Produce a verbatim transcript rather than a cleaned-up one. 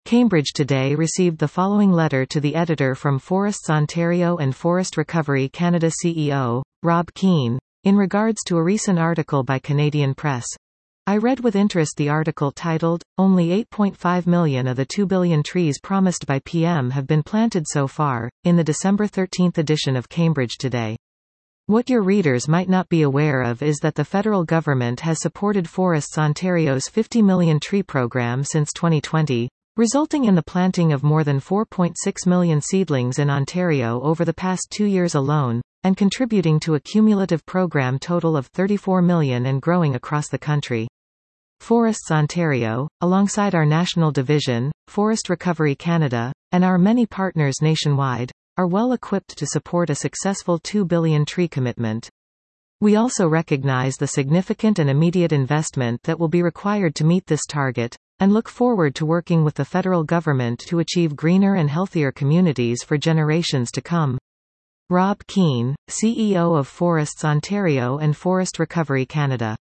Cambridge Today received the following letter to the editor from Forests Ontario and Forest Recovery Canada C E O, Rob Keane, in regards to a recent article by Canadian Press. I read with interest the article titled, "Only eight point five million of the two billion trees promised by P M have been planted so far," in the December thirteenth edition of Cambridge Today. What your readers might not be aware of is that the federal government has supported Forests Ontario's fifty million tree program since twenty twenty, resulting in the planting of more than four point six million seedlings in Ontario over the past two years alone, and contributing to a cumulative program total of thirty-four million and growing across the country. Forests Ontario, alongside our national division, Forest Recovery Canada, and our many partners nationwide, are well equipped to support a successful two billion tree commitment. We also recognize the significant and immediate investment that will be required to meet this target, and look forward to working with the federal government to achieve greener and healthier communities for generations to come. Rob Keane, C E O of Forests Ontario and Forest Recovery Canada.